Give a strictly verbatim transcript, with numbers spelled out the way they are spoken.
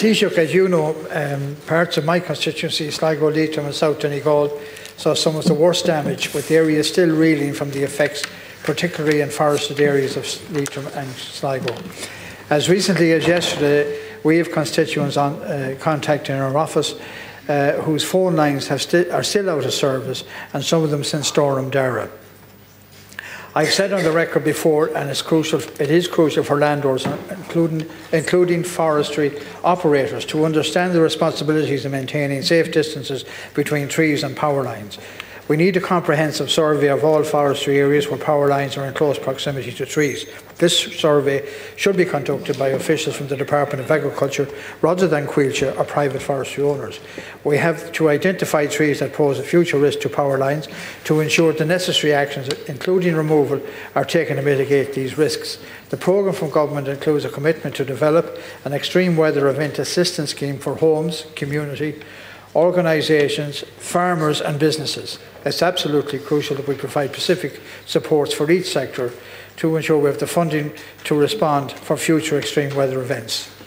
Taoiseach, as you know, um, parts of my constituency, Sligo, Leitrim and South Donegal, saw some of the worst damage, with the area still reeling from the effects, particularly in forested areas of Leitrim and Sligo. As recently as yesterday, we have constituents on uh, contacting our office uh, whose phone lines have sti are still out of service, and some of them since Storm Dara. I've said on the record before, and it's crucial, it is crucial for landowners, including, including forestry operators, to understand the responsibilities of maintaining safe distances between trees and power lines. We need a comprehensive survey of all forestry areas where power lines are in close proximity to trees. This survey should be conducted by officials from the Department of Agriculture rather than Coillte or private forestry owners. We have to identify trees that pose a future risk to power lines to ensure the necessary actions, including removal, are taken to mitigate these risks. The programme from Government includes a commitment to develop an extreme weather event assistance scheme for homes, community, organisations, farmers and businesses. It's absolutely crucial that we provide specific supports for each sector to ensure we have the funding to respond for future extreme weather events.